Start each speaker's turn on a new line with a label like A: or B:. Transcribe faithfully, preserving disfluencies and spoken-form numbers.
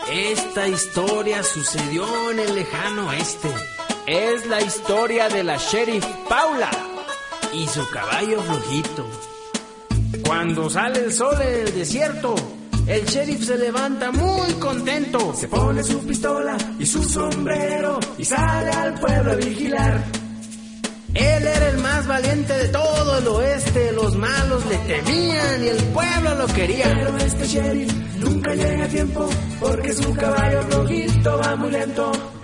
A: Esta historia sucedió en el lejano oeste.
B: Es la historia de la sheriff Paula
A: y su caballo flojito. Cuando sale el sol en el desierto, el sheriff se levanta muy contento.
C: Se pone su pistola y su sombrero y sale al pueblo a vigilar.
A: Él era el más valiente de todo el oeste. Los malos le temían y el pueblo lo quería.
C: Pero este sheriff nunca llega a tiempo porque su caballo flojito va muy lento.